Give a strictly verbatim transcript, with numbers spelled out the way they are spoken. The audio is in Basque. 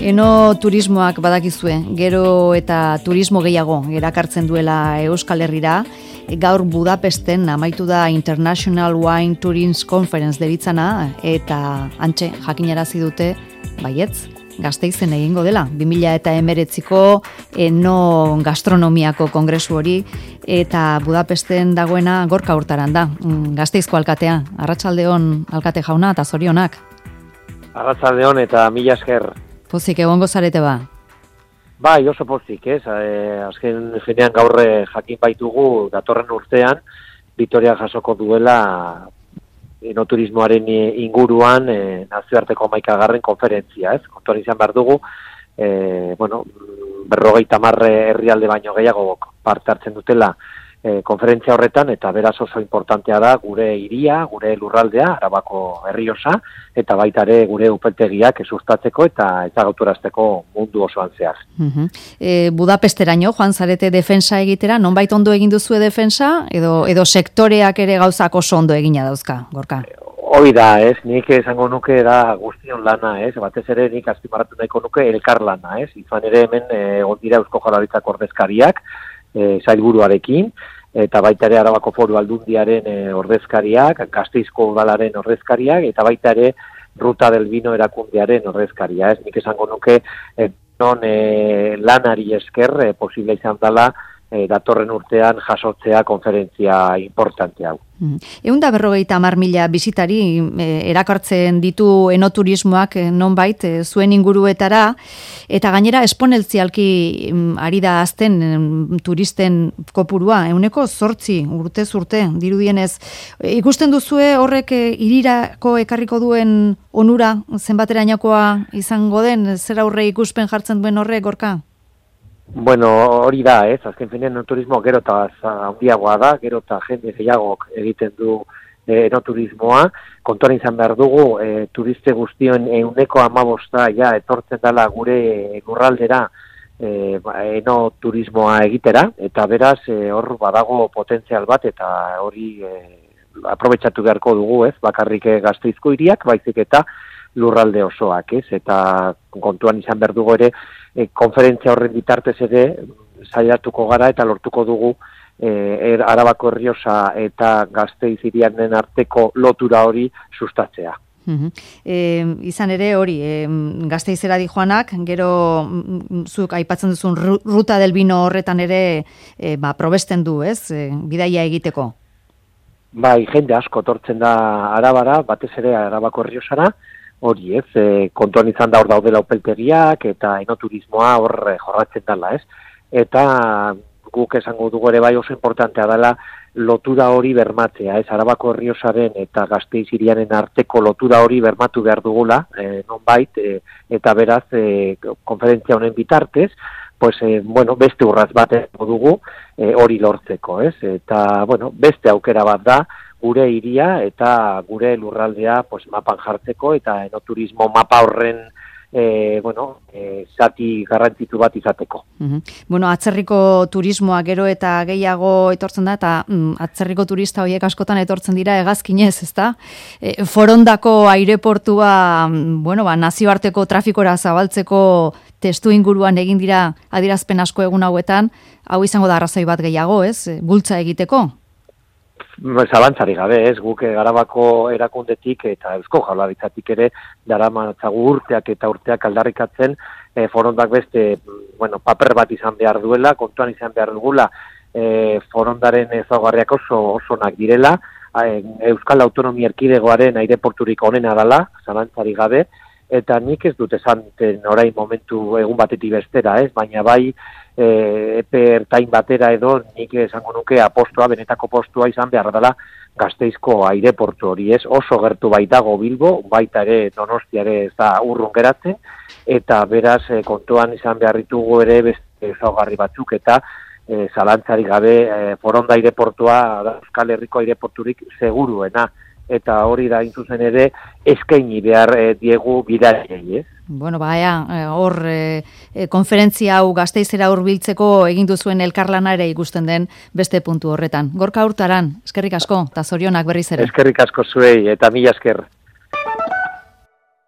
Eno turismoak badakizue, gero eta turismo gehiago erakartzen duela Euskal Herrira. Gaur Budapesten amaitu da International Wine Tourism Conference deritzana eta antxe jakinarazi dute baietz Gasteizen egingo dela. bi mila hemeretziko eno gastronomiako kongresu hori eta Budapesten dagoena Gorka Hurtaran da. Gasteizko alkatea. Arratsaldeon alkate jauna eta zorionak. Arratsaldeon eta mila esker. Pozik egongo zarete ba. Bai, oso pozik, ez? E, azken finean gaur jakin baitugu datorren urtean Vitoria jasoko duela enoturismoaren inguruan e, nazioarteko hamaikagarren konferentzia, ez? Kontuan izan behar dugu, e, bueno, berrogeita hamar herrialde baino gehiago parte hartzen dutela e, konferentzia horretan, eta beraz oso importantea da gure hiria, gure lurraldea, Arabako Errioxa, eta baita ere gure upeltegiak sustatzeko eta ezagaturazteko mundu osoan zehar. Uh-huh. E, Budapesteraino joan zarete defensa egitera, nonbait ondo egin duzue defensa, edo edo sektoreak ere gauzak oso ondo egina dauzka, Gorka? Hoi da, ez, nik esango nuke da guztion lana, ez, batez ere nik azpimarratu nahiko nuke elkar lana, ez, izan ere hemen egon dira Eusko Jaurlaritzako ordezkariak, e, sailburuarekin, eta baita ere Arabako Foru Aldundiaren e, ordezkariak, Gasteizko Udalaren ordezkariak, eta baita ere Ruta del Vino erakundearen ordezkaria, ez, nik esango nuke e, non e, lanari esker e, posible izan dela e, datorren urtean jasotzea konferentzia importante hau. Ehun da berrogeita hamar mila bisitari eh, erakartzen ditu enoturismoak eh, nonbait eh, zuen inguruetara, eta gainera esponentzialki mm, ari da azten mm, turisten kopurua, ehuneko zortzi urtez urte, dirudienez. E, ikusten duzue horrek eh, hirirako ekarriko duen onura zenbaterainokoa izango den, zer aurre ikuspen jartzen duen horrek, Gorka? Bueno, hori da, ez, azken finean enoturismo gero eta handiagoa da, gero eta jende gehiagok egiten du e, enoturismoa, kontuan izan behar dugu, e, turiste guztion ehuneko hamabosta ja etortzen dela gure lurraldera e, enoturismoa egitera, eta beraz e, hor badago potentzial bat, eta hori e, aprobetxatu beharko dugu, ez, bakarrik Gasteizko hiriak, baizik eta lurralde osoak, ez, eta kontuan izan behar dugu ere, e, konferentzia horren bitartez ere, saiatuko gara eta lortuko dugu e, er, Arabako Errioxa eta Gasteiz hirianen arteko lotura hori sustatzea. Uh-huh. E, izan ere hori, e, Gasteizera dijoanak, gero m, zuk aipatzen duzun Ruta del Vino horretan ere e, ba, probesten du, ez, e, bidaia egiteko? Bai, jende asko tortzen da Arabara, batez ere Arabako Errioxara, hori ez, e, kontuan izan da hor daudela upeltegiak eta enoturismoa hor e, jorratzen dela, ez? Eta guk esango dugu ere bai oso importantea dela lotura hori bermatzea, ez? Arabako Errioxaren eta Gasteiz hirianen arteko lotura hori bermatu behar dugula, e, nonbait, e, eta beraz e, konferentzia honen bitartez, pues, e, bueno, beste urratz bat dugu e, hori lortzeko, ez? Eta, bueno, beste aukera bat da, gure hiria eta gure lurraldea pues, mapan jartzeko eta enoturismo mapa horren e, bueno, e, zati garrantzitu bat izateko. Uh-huh. Bueno, atzerriko turismoa gero eta gehiago etortzen da, eta mm, atzerriko turista horiek askotan etortzen dira hegazkinez, ezta? E, Forondako aireportua, bueno, ba, nazioarteko trafikora zabaltzeko testu inguruan egin dira adierazpen asko egun hauetan, hau izango da arrazoi bat gehiago, ez? Bultza egiteko? Zalantzari gabe, ez, guk Arabako erakundetik eta Eusko Jaurlaritzatik ere daramatzagu urteak eta urteak aldarrikatzen e, Forondak beste, bueno, paper bat izan behar duela, kontuan izan behar dugula, e, Forondaren ezaugarriak oso osonak direla, e, Euskal Autonomia Erkidegoaren aireporturik onena dela, zalantzari gabe, eta nik ez dut esanten orain momentu egun batetik bestera, ez, baina bai e, epe ertain batera edo nik esango nuke apostua, benetako postua izan behar dela Gasteizko aireportu hori, ez, oso gertu baitago Bilbo, baita ere Donostia ere ez da urrun geratzen, eta beraz e, kontuan izan behar ditugu ere beste ezaugarri batzuk, eta e, zalantzari gabe e, Foronda aireportua da Euskal Herriko aireporturik seguruena, eta hori da intzuzen ere eskaini behar e, diegu bidaiei, ez? Bueno, baia, hor e, e, konferentzia hau Gasteizera hurbiltzeko egin duzuen elkarlana ere ikusten den beste puntu horretan. Gorka Hurtaran, eskerrik asko, eta zorionak berriz ere. Eskerrik asko zuei, eta mila esker.